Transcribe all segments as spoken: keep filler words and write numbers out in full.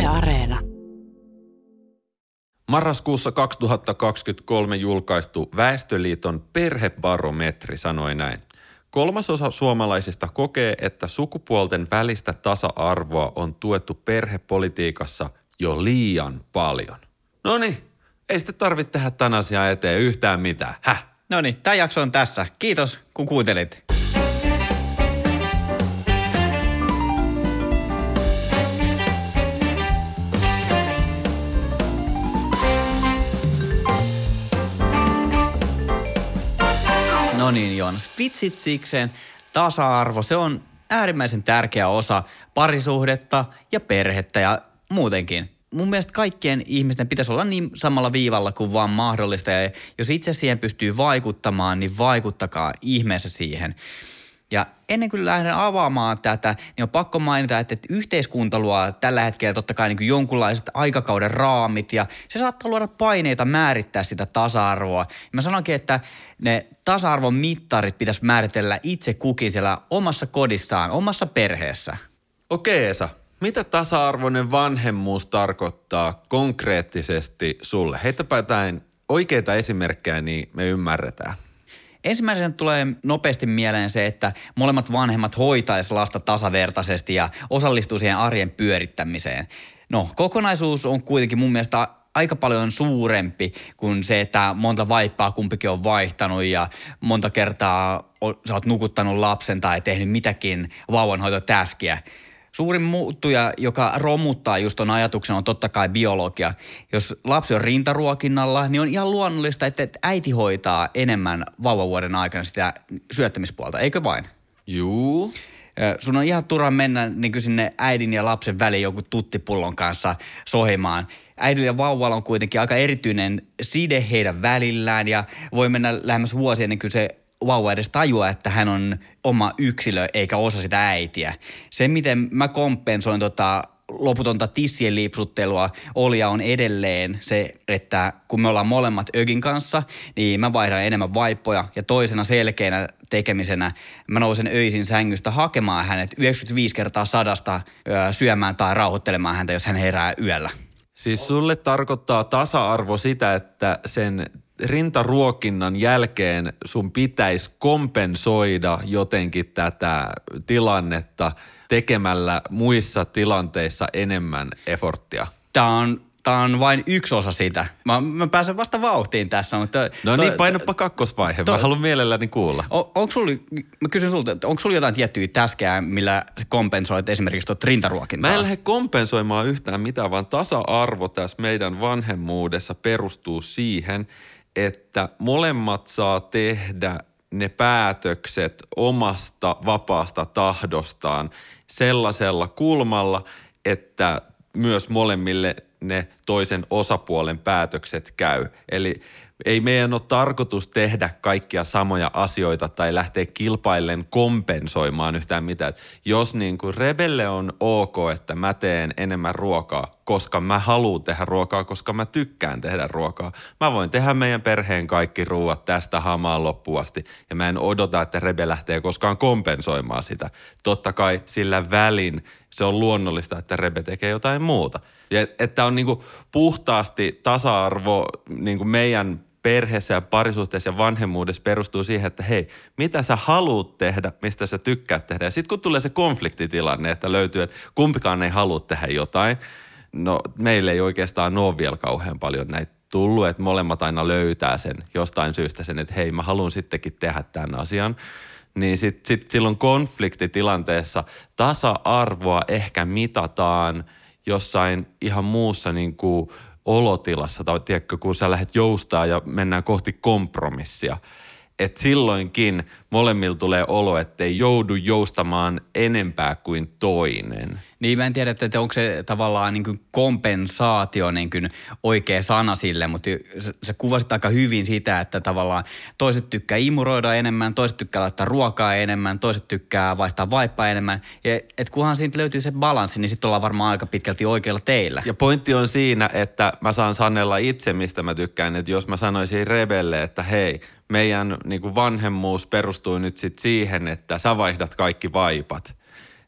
Areena. Marraskuussa kaksituhattakaksikymmentäkolme julkaistu Väestöliiton perhebarometri sanoi näin. Kolmasosa suomalaisista kokee, että sukupuolten välistä tasa-arvoa on tuettu perhepolitiikassa jo liian paljon. Noniin, ei sitten tarvitse tehdä tämän asian eteen yhtään mitään. Häh? Noniin, tämä jakso on tässä. Kiitos, kun kuuntelit. No niin, Joonas. Vitsit sikseen. Tasa-arvo, se on äärimmäisen tärkeä osa parisuhdetta ja perhettä ja muutenkin. Mun mielestä kaikkien ihmisten pitäisi olla niin samalla viivalla kuin vaan mahdollista. Ja jos itse siihen pystyy vaikuttamaan, niin vaikuttakaa ihmeessä siihen. Ja ennen kuin lähden avaamaan tätä, niin on pakko mainita, että yhteiskunta luo tällä hetkellä totta kai niin kuin jonkunlaiset aikakauden raamit ja se saattaa luoda paineita määrittää sitä tasa-arvoa. Ja mä sanonkin, että ne tasa-arvon mittarit pitäisi määritellä itse kukin siellä omassa kodissaan, omassa perheessä. Okei Esa, mitä tasa-arvoinen vanhemmuus tarkoittaa konkreettisesti sulle? Heittäpä jotain oikeita esimerkkejä, niin me ymmärretään. Ensimmäisenä tulee nopeasti mieleen se, että molemmat vanhemmat hoitaisi lasta tasavertaisesti ja osallistuu siihen arjen pyörittämiseen. No, kokonaisuus on kuitenkin mun mielestä aika paljon suurempi kuin se, että monta vaippaa kumpikin on vaihtanut ja monta kertaa sä oot nukuttanut lapsen tai tehnyt mitäkin vauvanhoitotäskiä. Suurin muuttuja, joka romuttaa just ton ajatuksen, on totta kai biologia. Jos lapsi on rintaruokinnalla, niin on ihan luonnollista, että äiti hoitaa enemmän vauvavuoden aikana sitä syöttämispuolta, eikö vain? Juu. Sun on ihan turha mennä niin kuin sinne äidin ja lapsen väliin joku tuttipullon kanssa sohimaan. Äidillä ja vauvalla on kuitenkin aika erityinen side heidän välillään ja voi mennä lähemmäs vuosia ennen kuin se vauva edes tajua, että hän on oma yksilö eikä osa sitä äitiä. Se, miten mä kompensoin tota loputonta tissien liipsuttelua oli ja on edelleen se, että kun me ollaan molemmat Ögin kanssa, niin mä vaihdan enemmän vaippoja ja toisena selkeänä tekemisenä mä nousen öisin sängystä hakemaan hänet yhdeksänkymmentäviisi kertaa sadasta syömään tai rauhoittelemaan häntä, jos hän herää yöllä. Siis sulle tarkoittaa tasa-arvo sitä, että sen rintaruokinnan jälkeen sun pitäisi kompensoida jotenkin tätä tilannetta tekemällä muissa tilanteissa enemmän efforttia. Tämä on, tämä on vain yksi osa sitä. Mä, mä pääsen vasta vauhtiin tässä. Mutta no niin, painoppa kakkosvaihe. Mä haluan mielelläni kuulla. On, onko sulla, mä kysyn sulta, onko sulla jotain tiettyjä täskejä, millä sä kompensoit esimerkiksi tuota rintaruokintaa? Mä en lähde kompensoimaan yhtään mitään, vaan tasa-arvo tässä meidän vanhemmuudessa perustuu siihen, että molemmat saa tehdä ne päätökset omasta vapaasta tahdostaan sellaisella kulmalla, että myös molemmille ne toisen osapuolen päätökset käy. Eli ei meidän ole tarkoitus tehdä kaikkia samoja asioita tai lähteä kilpaillen kompensoimaan yhtään mitään. Et jos niin kuin Rebelle on ok, että mä teen enemmän ruokaa, koska mä haluan tehdä ruokaa, koska mä tykkään tehdä ruokaa. Mä voin tehdä meidän perheen kaikki ruuat tästä hamaan loppuun asti ja mä en odota, että Rebe lähtee koskaan kompensoimaan sitä. Totta kai sillä välin se on luonnollista, että Rebe tekee jotain muuta. Ja että on niinku puhtaasti tasa-arvo niinku meidän perheessä ja parisuhteessa ja vanhemmuudessa perustuu siihen, että hei, mitä sä haluut tehdä, mistä sä tykkäät tehdä. Ja sitten kun tulee se konfliktitilanne, että löytyy, että kumpikaan ei halua tehdä jotain, no meille ei oikeastaan ole vielä kauhean paljon näitä tullut, että molemmat aina löytää sen jostain syystä sen, että hei, mä haluan sittenkin tehdä tämän asian. Niin sitten sit silloin konfliktitilanteessa tasa-arvoa ehkä mitataan jossain ihan muussa niin kuin olotilassa, tai tiedätkö, kun sä lähdet joustaa ja mennään kohti kompromissia. Että silloinkin molemmilla tulee olo, ettei joudu joustamaan enempää kuin toinen. Niin mä en tiedä, että onko se tavallaan niin kuin kompensaatio niin kuin oikea sana sille, mutta sä kuvasit aika hyvin sitä, että tavallaan toiset tykkää imuroida enemmän, toiset tykkää laittaa ruokaa enemmän, toiset tykkää vaihtaa vaippaa enemmän. Ja et kunhan siitä löytyy se balanssi, niin sitten ollaan varmaan aika pitkälti oikealla teillä. Ja pointti on siinä, että mä saan sanella itse, mistä mä tykkään, että jos mä sanoisin Rebelle, että hei, meidän niin kuin vanhemmuus perustuu nyt sit siihen, että sä vaihdat kaikki vaipat,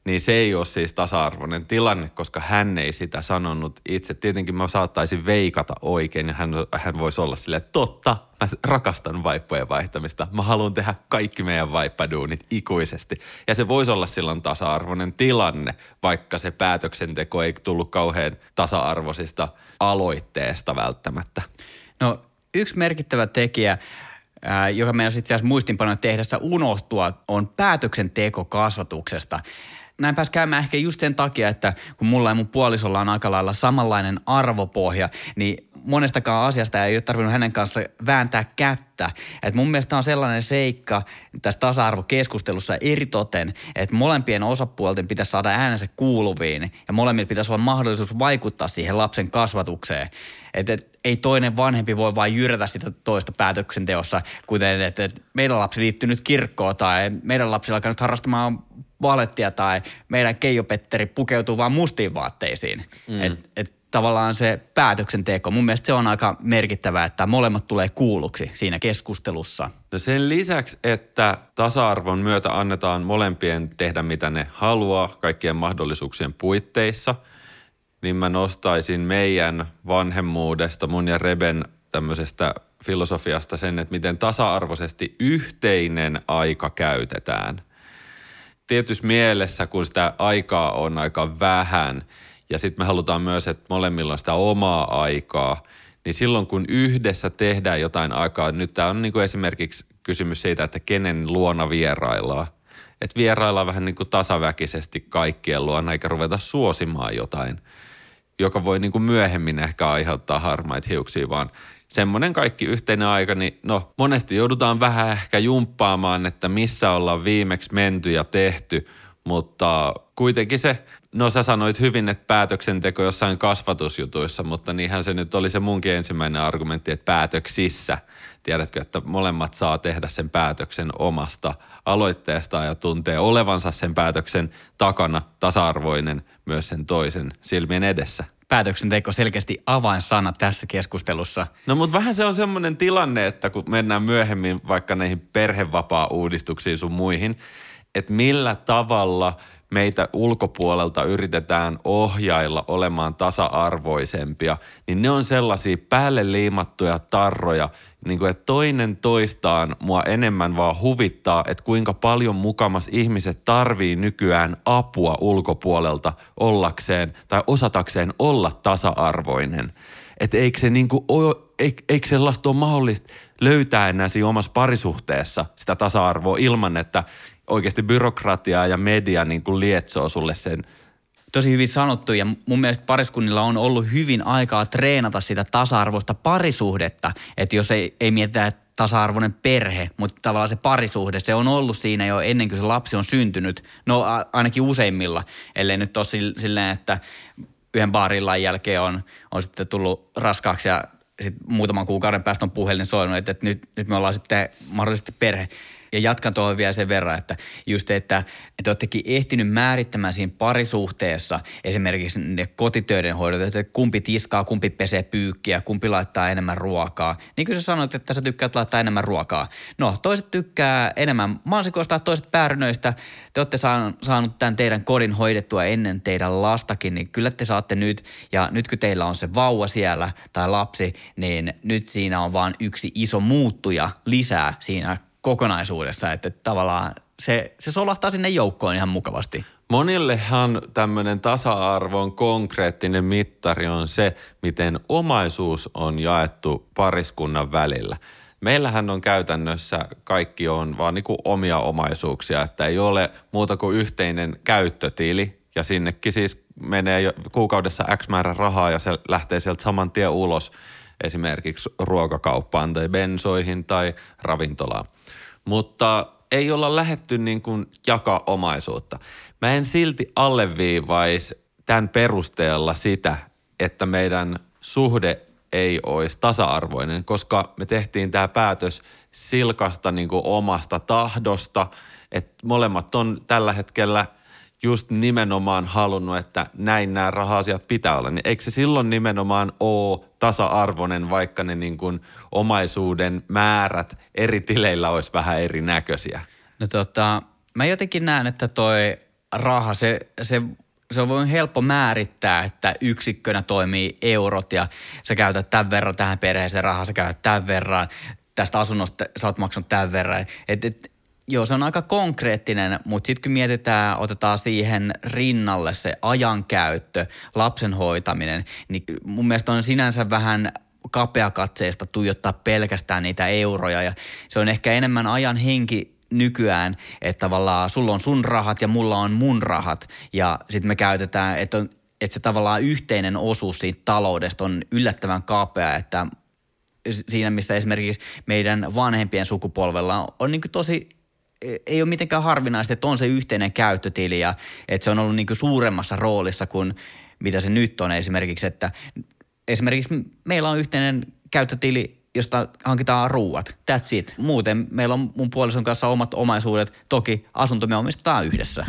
niin se ei ole siis tasa-arvoinen tilanne, koska hän ei sitä sanonut itse. Tietenkin mä saattaisin veikata oikein ja hän, hän voisi olla silleen, että totta, mä rakastan vaippojen vaihtamista. Mä haluan tehdä kaikki meidän vaippaduunit ikuisesti. Ja se voisi olla silloin tasa-arvoinen tilanne, vaikka se päätöksenteko ei tullut kauhean tasa-arvoisista aloitteesta välttämättä. No yksi merkittävä tekijä, Ää, joka meidän itse asiassa muistinpanoja tehdessä unohtua, on päätöksenteko kasvatuksesta. Näin pääs käymään ehkä just sen takia, että kun mulla ja mun puolisolla on aika lailla samanlainen arvopohja, niin monestakaan asiasta ei ole tarvinnut hänen kanssa vääntää kättä. Et mun mielestä on sellainen seikka tässä tasa-arvokeskustelussa eritoten, että molempien osapuolten pitäisi saada äänensä kuuluviin ja molemmilla pitäisi olla mahdollisuus vaikuttaa siihen lapsen kasvatukseen. Että et, ei toinen vanhempi voi vain jyrätä sitä toista päätöksenteossa, kuten että et meidän lapsi liittyy nyt kirkkoon tai meidän lapsi alkaa nyt harrastamaan valettia tai meidän Keijo-Petteri pukeutuu vaan mustiin vaatteisiin. Mm. Et, et tavallaan se päätöksenteko, mun mielestä se on aika merkittävää, että molemmat tulee kuulluksi siinä keskustelussa. No sen lisäksi, että tasa-arvon myötä annetaan molempien tehdä mitä ne haluaa kaikkien mahdollisuuksien puitteissa, niin mä nostaisin meidän vanhemmuudesta, mun ja Reben tämmöisestä filosofiasta sen, että miten tasa-arvoisesti yhteinen aika käytetään. Tietyssä mielessä, kun sitä aikaa on aika vähän ja sitten me halutaan myös, että molemmilla on sitä omaa aikaa, niin silloin kun yhdessä tehdään jotain aikaa, nyt tämä on niin kuin esimerkiksi kysymys siitä, että kenen luona vieraillaan. Että vieraillaan vähän niin kuin tasaväkisesti kaikkien luona eikä ruveta suosimaan jotain, joka voi niin kuin myöhemmin ehkä aiheuttaa harmaita hiuksia, vaan semmoinen kaikki yhteinen aika, niin no monesti joudutaan vähän ehkä jumppaamaan, että missä ollaan viimeksi menty ja tehty, mutta kuitenkin se, no sä sanoit hyvin, että päätöksenteko jossain kasvatusjutuissa, mutta niinhän se nyt oli se munkin ensimmäinen argumentti, että päätöksissä. Tiedätkö, että molemmat saa tehdä sen päätöksen omasta aloitteestaan ja tuntee olevansa sen päätöksen takana tasa-arvoinen myös sen toisen silmien edessä. Päätöksenteko selkeästi avainsana tässä keskustelussa. No mutta vähän se on semmoinen tilanne, että kun mennään myöhemmin vaikka näihin perhevapaa-uudistuksiin sun muihin, että millä tavalla meitä ulkopuolelta yritetään ohjailla olemaan tasa-arvoisempia, niin ne on sellaisia päälle liimattuja tarroja, niin kuin, että toinen toistaan mua enemmän vaan huvittaa, että kuinka paljon mukamas ihmiset tarvii nykyään apua ulkopuolelta ollakseen tai osatakseen olla tasa-arvoinen. Että eikö se niin kuin, eikö, eikö sellaista ole mahdollista löytää enää siinä omassa parisuhteessa sitä tasa-arvoa ilman, että oikeasti byrokratiaa ja media niin kuin lietsoo sulle sen. Tosi hyvin sanottu ja mun mielestä pariskunnilla on ollut hyvin aikaa treenata sitä tasa-arvoista parisuhdetta. Että jos ei, ei mietitä tasa-arvoinen perhe, mutta tavallaan se parisuhde, se on ollut siinä jo ennen kuin se lapsi on syntynyt. No a, ainakin useimmilla, ellei nyt ole silleen, että yhden baarillan jälkeen on, on sitten tullut raskaaksi ja sitten muutaman kuukauden päästä on puhelin soinut, että, että nyt, nyt me ollaan sitten mahdollisesti perhe. Ja jatkan tuohon vielä sen verran, että just, että, että olettekin ehtinyt määrittämään siinä parisuhteessa esimerkiksi ne kotitöiden hoidot, että kumpi tiskaa, kumpi pesee pyykkiä, kumpi laittaa enemmän ruokaa. Niin kuin sä sanoit, että sä tykkäät laittaa enemmän ruokaa. No, toiset tykkää enemmän mansikoista, toiset päärynöistä. Te olette saanut tämän teidän kodin hoidettua ennen teidän lastakin, niin kyllä te saatte nyt. Ja nyt kun teillä on se vauva siellä tai lapsi, niin nyt siinä on vaan yksi iso muuttuja lisää siinä kokonaisuudessa, että tavallaan se, se solahtaa sinne joukkoon ihan mukavasti. Monillehan tämmöinen tasa-arvon konkreettinen mittari on se, miten omaisuus on jaettu pariskunnan välillä. Meillähän on käytännössä kaikki on vaan niin kuin omia omaisuuksia, että ei ole muuta kuin yhteinen käyttötili ja sinnekin siis menee kuukaudessa X määrä rahaa ja se lähtee sieltä saman tien ulos esimerkiksi ruokakauppaan tai bensoihin tai ravintolaan. Mutta ei olla lähdetty niin kuin jakaa omaisuutta. Mä en silti alleviivaisi tämän perusteella sitä, että meidän suhde ei olisi tasa-arvoinen, koska me tehtiin tämä päätös silkasta niin kuin omasta tahdosta, että molemmat on tällä hetkellä just nimenomaan halunnut, että näin nämä raha-asiat pitää olla, niin eikö se silloin nimenomaan ole tasa-arvoinen, vaikka ne niin kuin omaisuuden määrät eri tileillä olisi vähän erinäköisiä? No tota, mä jotenkin näen, että toi raha, se, se, se on helppo määrittää, että yksikkönä toimii eurot ja sä käytät tämän verran tähän perheeseen rahaa, sä käytät tämän verran, tästä asunnosta sä oot maksanut tämän verran. Et, et, joo, se on aika konkreettinen, mutta sitten kun mietitään, otetaan siihen rinnalle se ajankäyttö, lapsen hoitaminen, niin mun mielestä on sinänsä vähän kapeakatseista tuijottaa pelkästään niitä euroja ja se on ehkä enemmän ajan henki nykyään, että tavallaan sulla on sun rahat ja mulla on mun rahat ja sitten me käytetään, että, on, että se tavallaan yhteinen osuus siitä taloudesta on yllättävän kapea, että siinä missä esimerkiksi meidän vanhempien sukupolvella on niin kuin tosi, ei ole mitenkään harvinaista, että on se yhteinen käyttötili ja että se on ollut niin kuin suuremmassa roolissa kuin mitä se nyt on esimerkiksi, että esimerkiksi meillä on yhteinen käyttötili, josta hankitaan ruuat. That's it. Muuten meillä on mun puolison kanssa omat omaisuudet. Toki asunto me omistetaan yhdessä.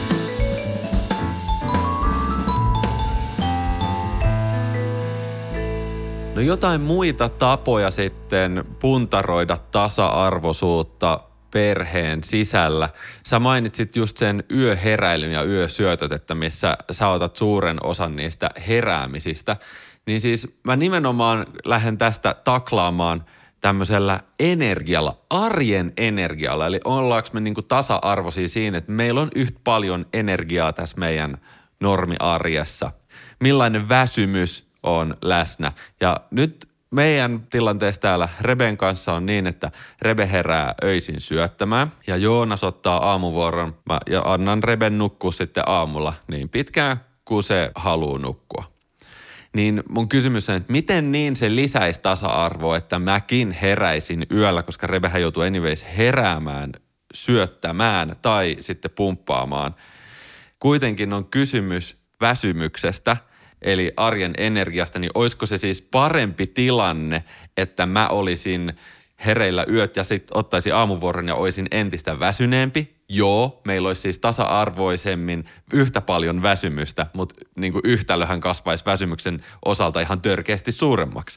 No jotain muita tapoja sitten puntaroida tasa-arvoisuutta perheen sisällä. Sä mainitsit just sen yöheräilyn ja yösyötöt, että missä sä otat suuren osan niistä heräämisistä. Niin siis mä nimenomaan lähden tästä taklaamaan tämmöisellä energialla, arjen energialla. Eli ollaanko me niinku tasa-arvoisia siinä, että meillä on yhtä paljon energiaa tässä meidän normiarjessa. Millainen väsymys on läsnä. Ja nyt meidän tilanteessa täällä Reben kanssa on niin, että Rebe herää öisin syöttämään ja Joonas ottaa aamuvuoron mä, ja annan Reben nukkua sitten aamulla niin pitkään, kuin se haluaa nukkua. Niin mun kysymys on, että miten niin se lisäisi tasa-arvoa, että mäkin heräisin yöllä, koska Rebehän joutuu anyways heräämään, syöttämään tai sitten pumppaamaan. Kuitenkin on kysymys väsymyksestä, eli arjen energiasta, niin olisiko se siis parempi tilanne, että mä olisin hereillä yöt ja sitten ottaisin aamuvuoron ja olisin entistä väsyneempi? Joo, meillä olisi siis tasa-arvoisemmin yhtä paljon väsymystä, mutta niin kuin yhtälöhän kasvaisi väsymyksen osalta ihan törkeästi suuremmaksi.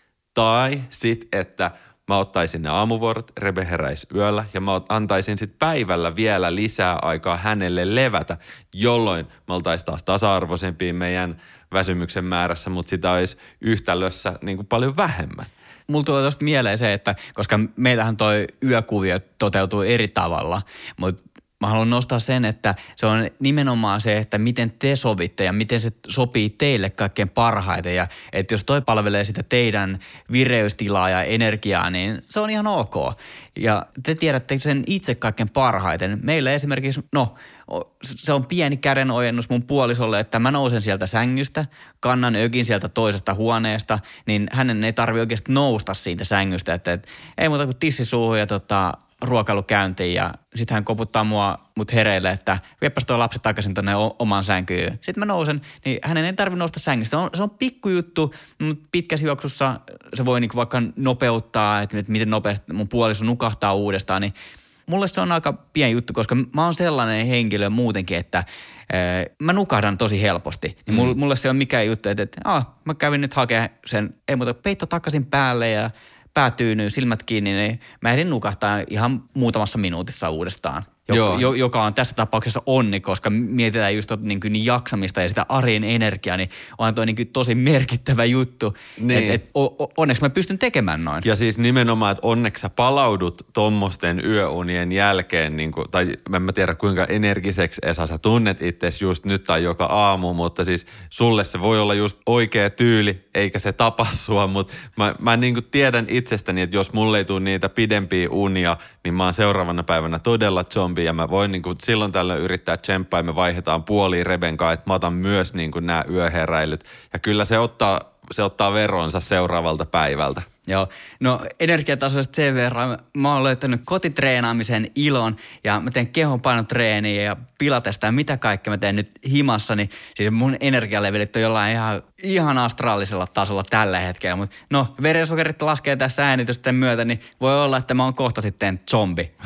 Tai sitten, että mä ottaisin ne aamuvuorot, Rebe heräisi yöllä ja mä antaisin sitten päivällä vielä lisää aikaa hänelle levätä, jolloin me oltaisiin taas tasa-arvoisempia meidän väsymyksen määrässä, mutta sitä olisi yhtälössä niin kuin paljon vähemmän. Mulla tulee tosta mieleen se, että koska meillähän toi yökuvio toteutuu eri tavalla, mutta mä haluan nostaa sen, että se on nimenomaan se, että miten te sovitte ja miten se sopii teille kaikkein parhaiten. Ja että jos toi palvelee sitä teidän vireystilaa ja energiaa, niin se on ihan ok. Ja te tiedätte sen itse kaikkein parhaiten. Meillä esimerkiksi, no se on pieni kädenojennus mun puolisolle, että mä nousen sieltä sängystä, kannan ökin sieltä toisesta huoneesta, niin hänen ei tarvitse oikeasti nousta siitä sängystä. Että, että ei muuta kuin tissi suuhun ja tota, ruokailukäyntiin ja sitten hän koputtaa mua, mut hereille, että viepäs tuo lapsi takaisin tonne omaan sänkyyn. Sitten mä nousen, niin hänen ei tarvitse nousta sängystä. Se on, se on pikkujuttu, mutta pitkässä juoksussa se voi niinku vaikka nopeuttaa, että miten nopeasti mun puoliso nukahtaa uudestaan, niin mulle se on aika pieni juttu, koska mä oon sellainen henkilö muutenkin, että ee, mä nukahdan tosi helposti. Niin mulle, mulle se on mikään juttu, että, että ah, mä kävin nyt hakemaan sen, ei muuta, peitto takaisin päälle ja päätyynyt silmät kiinni, niin mä ehdin nukahtaa ihan muutamassa minuutissa uudestaan. Joka, jo, joka on tässä tapauksessa onni, koska mietitään just niin, niin jaksamista ja sitä arjen energiaa, niin onhan toi niin tosi merkittävä juttu. Niin. Että et, onneksi mä pystyn tekemään noin. Ja siis nimenomaan, että onneksi sä palaudut tommosten yöunien jälkeen, niin kuin, tai mä en tiedä kuinka energiseksi Esa sä tunnet itsesi just nyt tai joka aamu, mutta siis sulle se voi olla just oikea tyyli, eikä se tapa sua, mutta mä, mä niin kuin tiedän itsestäni, että jos mulle ei tule niitä pidempiä unia, niin mä oon seuraavana päivänä todella zombi ja mä voin niin kuin silloin tällöin yrittää tsemppaa ja me vaihdetaan puoliin Reben kanssa, että mä otan myös niin kuin nämä yöheräilyt. Ja kyllä se ottaa, se ottaa veronsa seuraavalta päivältä. Joo, no energiatasoista sen verran. Mä oon löytänyt kotitreenaamisen ilon ja mä teen kehonpainotreeniä ja pilatesta ja mitä kaikkea mä teen nyt himassa, niin siis mun energialevelit on jollain ihan, ihan astraalisella tasolla tällä hetkellä. Mutta no, verensokerit laskee tässä äänitysten myötä, niin voi olla, että mä oon kohta sitten zombi.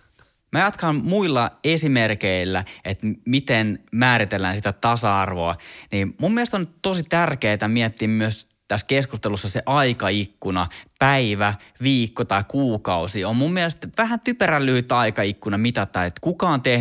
Mä jatkan muilla esimerkeillä, että miten määritellään sitä tasa-arvoa. Niin mun mielestä on tosi tärkeää miettiä myös tässä keskustelussa se aikaikkuna, päivä, viikko tai kuukausi. On mun mielestä vähän typerän lyhyt aikaikkuna mitata, että kuka on tehnyt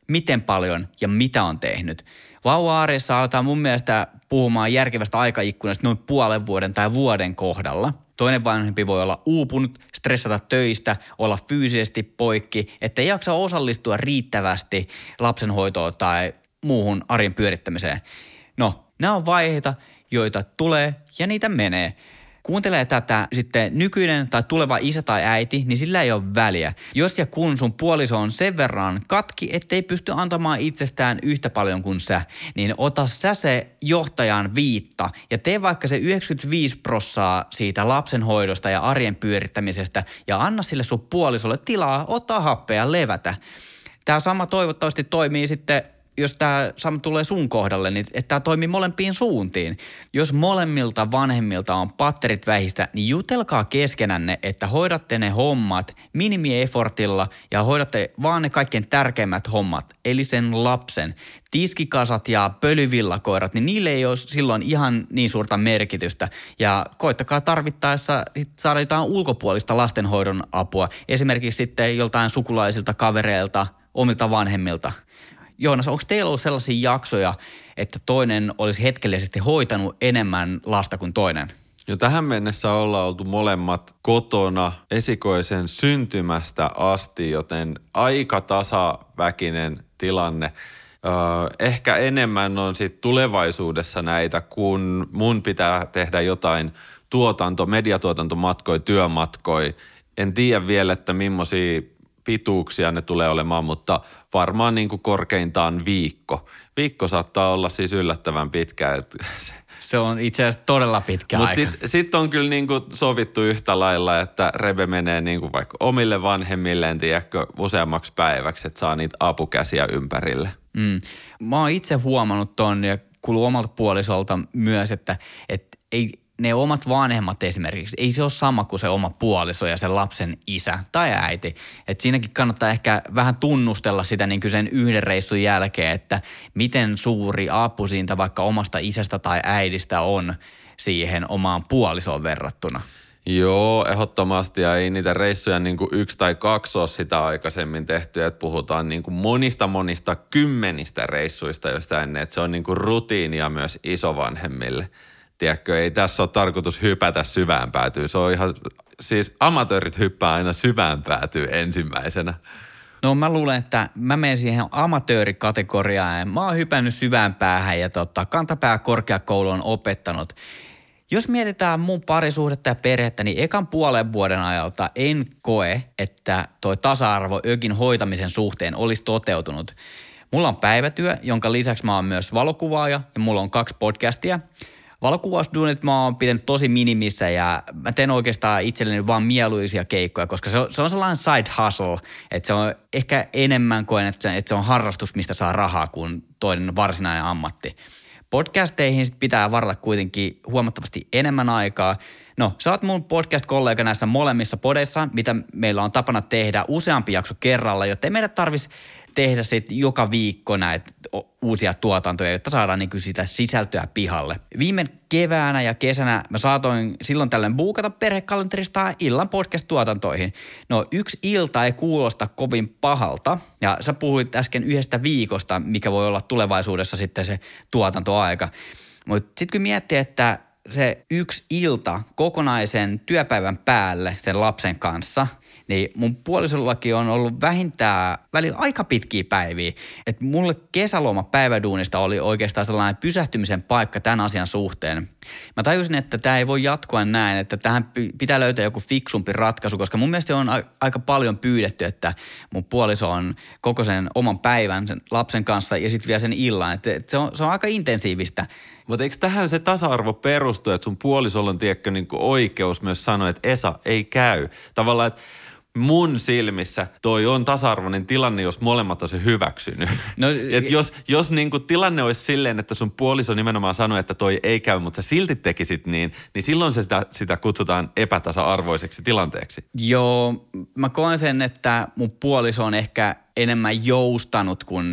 miten paljon ja mitä on tehnyt. Vauva-arjessa aletaan mun mielestä puhumaan järkevästä aikaikkunasta noin puolen vuoden tai vuoden kohdalla. Toinen vanhempi voi olla uupunut, stressata töistä, olla fyysisesti poikki, ettei jaksa osallistua riittävästi lapsenhoitoon tai muuhun arjen pyörittämiseen. No, nämä on vaiheita, joita tulee ja niitä menee. Kuuntelee tätä sitten nykyinen tai tuleva isä tai äiti, niin sillä ei ole väliä. Jos ja kun sun puoliso on sen verran katki, ettei pysty antamaan itsestään yhtä paljon kuin sä, niin ota sä se johtajan viitta ja tee vaikka se yhdeksänkymmentäviisi prosenttia siitä lapsenhoidosta ja arjen pyörittämisestä ja anna sille sun puolisolle tilaa ottaa happea ja levätä. Tämä sama toivottavasti toimii sitten, jos tämä sama tulee sun kohdalle, niin että tämä toimii molempiin suuntiin. Jos molemmilta vanhemmilta on patterit vähistä, niin jutelkaa keskenänne, että hoidatte ne hommat minimiefortilla ja hoidatte vaan ne kaikkein tärkeimmät hommat, eli sen lapsen. Tiskikasat ja pölyvillakoirat, niin niille ei ole silloin ihan niin suurta merkitystä. Ja koittakaa tarvittaessa saada jotain ulkopuolista lastenhoidon apua, esimerkiksi sitten joltain sukulaisilta, kavereilta, omilta vanhemmilta. Joonas, onko teillä ollut sellaisia jaksoja, että toinen olisi hetkellisesti hoitanut enemmän lasta kuin toinen? Jo tähän mennessä ollaan oltu molemmat kotona esikoisen syntymästä asti, joten aika tasaväkinen tilanne. Öö, ehkä enemmän on sitten tulevaisuudessa näitä, kun mun pitää tehdä jotain tuotanto, mediatuotantomatkoja, työmatkoja. En tiedä vielä, että millaisia pituuksia ne tulee olemaan, mutta varmaan niin kuin korkeintaan viikko. Viikko saattaa olla siis yllättävän pitkä. Että se on itse asiassa todella pitkä Mut aika. Mutta sitten sit on kyllä niin kuin sovittu yhtä lailla, että Rebe menee niin kuin vaikka omille vanhemmilleen, tiedätkö, useammaksi päiväksi, että saa niitä apukäsiä ympärille. Mm. Mä oon itse huomannut ton ja kuuluu omalta puolisolta myös, että et ei ne omat vanhemmat esimerkiksi, ei se ole sama kuin se oma puoliso ja sen lapsen isä tai äiti. Et siinäkin kannattaa ehkä vähän tunnustella sitä niin kuin sen yhden reissun jälkeen, että miten suuri apu siitä vaikka omasta isästä tai äidistä on siihen omaan puolisoon verrattuna. Joo, ehdottomasti, ja ei niitä reissuja niin kuin yksi tai kaksi ole sitä aikaisemmin tehty, että puhutaan niin kuin monista monista kymmenistä reissuista josta ennen, että se on niin kuin rutiinia myös isovanhemmille. Tiedätkö, ei tässä ole tarkoitus hypätä syvään päätyyn. Se on ihan, siis amatöörit hyppää aina syvään päätyyn ensimmäisenä. No mä luulen, että mä menen siihen amatöörikategoriaan. Mä oon hypännyt syvään päähän ja tota, kantapää korkeakoulu on opettanut. Jos mietitään mun parisuhdetta ja perhettä, niin ekan puolen vuoden ajalta en koe, että toi tasa-arvo ökin hoitamisen suhteen olisi toteutunut. Mulla on päivätyö, jonka lisäksi mä oon myös valokuvaaja ja mulla on kaksi podcastia. Valokuvausduunit mä oon pitänyt tosi minimissä ja mä teen oikeastaan itselleni vaan mieluisia keikkoja, koska se on, se on sellainen side hustle, että se on ehkä enemmän kuin, että se, että se on harrastus, mistä saa rahaa kuin toinen varsinainen ammatti. Podcasteihin sit pitää varata kuitenkin huomattavasti enemmän aikaa. No, sä oot mun podcast-kollega näissä molemmissa podeissa, mitä meillä on tapana tehdä useampi jakso kerralla, jotta ei meidän tarvitsisi tehdä sitten joka viikko näitä uusia tuotantoja, jotta saadaan niin kuin sitä sisältöä pihalle. Viime keväänä ja kesänä mä saatoin silloin tällöin buukata perhekalenterista illan podcast-tuotantoihin. No yksi ilta ei kuulosta kovin pahalta ja sä puhuit äsken yhdestä viikosta, mikä voi olla tulevaisuudessa sitten se tuotantoaika. Mutta sitten kun miettii, että se yksi ilta kokonaisen työpäivän päälle sen lapsen kanssa, niin mun puolisollakin on ollut vähintään välillä aika pitkiä päiviä. Että mulle kesäloma päiväduunista oli oikeastaan sellainen pysähtymisen paikka tämän asian suhteen. Mä tajusin, että tämä ei voi jatkua näin, että tähän pitää löytää joku fiksumpi ratkaisu, koska mun mielestä on aika paljon pyydetty, että mun puoliso on koko sen oman päivän sen lapsen kanssa ja sitten vielä sen illan. Että se on, se on aika intensiivistä. Mutta eikö tähän se tasa-arvo perustu, että sun puolisolla on tiedätkö, niin kuin oikeus myös sanoa, että Esa ei käy. Tavallaan, että mun silmissä toi on tasa-arvoinen tilanne, jos molemmat on se hyväksynyt. No, et jos jos niin kuin tilanne olisi silleen, että sun puoliso nimenomaan sanoi, että toi ei käy, mutta sä silti tekisit niin, niin silloin se sitä, sitä kutsutaan epätasa-arvoiseksi tilanteeksi. Joo, mä koen sen, että mun puoliso on ehkä enemmän joustanut kuin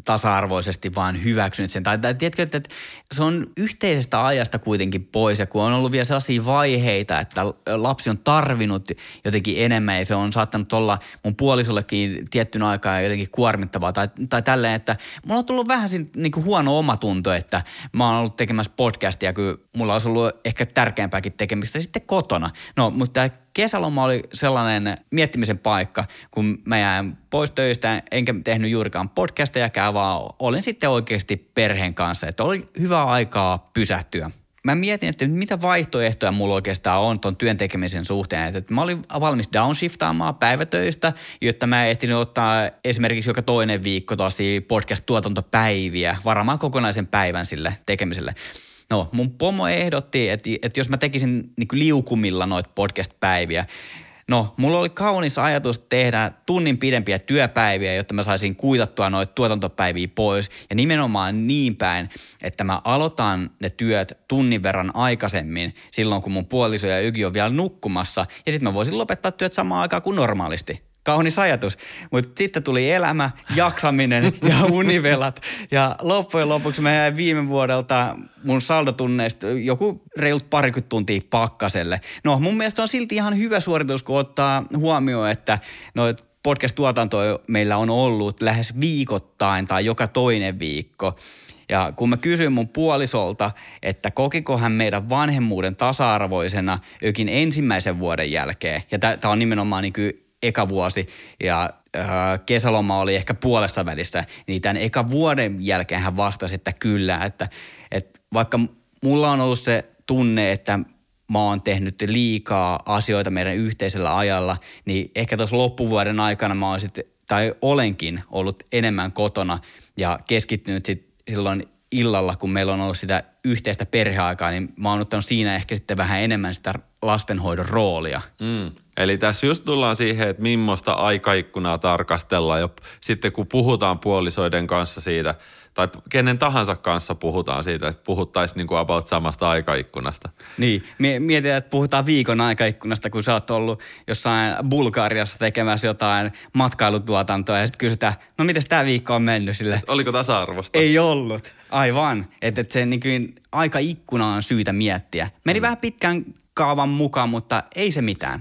tasa-arvoisesti vaan hyväksynyt sen. Tai, tai tiedätkö, että se on yhteisestä ajasta kuitenkin pois ja kun on ollut vielä sellaisia vaiheita, että lapsi on tarvinnut jotenkin enemmän ja se on saattanut olla mun puolisollekin tiettynä aikaa jotenkin kuormittavaa tai, tai tälleen, että mulla on tullut vähän niin kuin huono omatunto, että mä oon ollut tekemässä podcastia, kun mulla olisi ollut ehkä tärkeämpääkin tekemistä sitten kotona. No, mutta tämä kesäloma oli sellainen miettimisen paikka, kun mä jäin pois töistä, enkä tehnyt juurikaan podcastejakään, vaan olin sitten oikeasti perheen kanssa, että oli hyvä aikaa pysähtyä. Mä mietin, että mitä vaihtoehtoja mulla oikeastaan on ton työn tekemisen suhteen. Että mä olin valmis downshiftaamaan päivätöistä, jotta mä ehtisin ottaa esimerkiksi joka toinen viikko tosi podcast-tuotantopäiviä, varaamaan kokonaisen päivän sille tekemiselle. No, mun pomo ehdotti, että, että jos mä tekisin niin kuin liukumilla noita podcast-päiviä, no, mulla oli kaunis ajatus tehdä tunnin pidempiä työpäiviä, jotta mä saisin kuitattua noita tuotantopäiviä pois. Ja nimenomaan niin päin, että mä aloitan ne työt tunnin verran aikaisemmin silloin, kun mun puoliso ja Ygi on vielä nukkumassa. Ja sitten mä voisin lopettaa työt samaan aikaan kuin normaalisti. Kaunis ajatus, mutta sitten tuli elämä, jaksaminen ja univelat ja loppujen lopuksi mä jäin viime vuodelta mun saldotunneista joku reilut parikymmentä tuntia pakkaselle. No mun mielestä on silti ihan hyvä suoritus, kun ottaa huomioon, että noit podcast-tuotantoa meillä on ollut lähes viikoittain tai joka toinen viikko. Ja kun mä kysyin mun puolisolta, että kokiko hän meidän vanhemmuuden tasa-arvoisena jokin ensimmäisen vuoden jälkeen, ja tää on nimenomaan niin kuin eka vuosi ja äh, kesäloma oli ehkä puolessa välissä, niin tämän eka vuoden jälkeen hän vastasi, että kyllä, että, että vaikka mulla on ollut se tunne, että mä oon tehnyt liikaa asioita meidän yhteisellä ajalla, niin ehkä tuossa loppuvuoden aikana mä oon sitten, tai olenkin ollut enemmän kotona ja keskittynyt sit silloin illalla, kun meillä on ollut sitä yhteistä perheaikaa, niin mä oon ottanut siinä ehkä sitten vähän enemmän sitä lastenhoidon roolia. Mm. Eli tässä just tullaan siihen, että millaista aikaikkunaa tarkastellaan jo sitten kun puhutaan puolisoiden kanssa siitä, tai kenen tahansa kanssa puhutaan siitä, että puhuttaisiin niin kuin about samasta aikaikkunasta. Niin, mietitään, että puhutaan viikon aikaikkunasta, kun sä oot ollut jossain Bulgariassa tekemässä jotain matkailutuotantoa ja sitten kysytään, no mites tää viikko on mennyt sille? Oliko tasa-arvosta? Ei ollut, aivan. Että et se niin kuin aikaikkuna on syytä miettiä. Meni mm. vähän pitkän kaavan mukaan, mutta ei se mitään.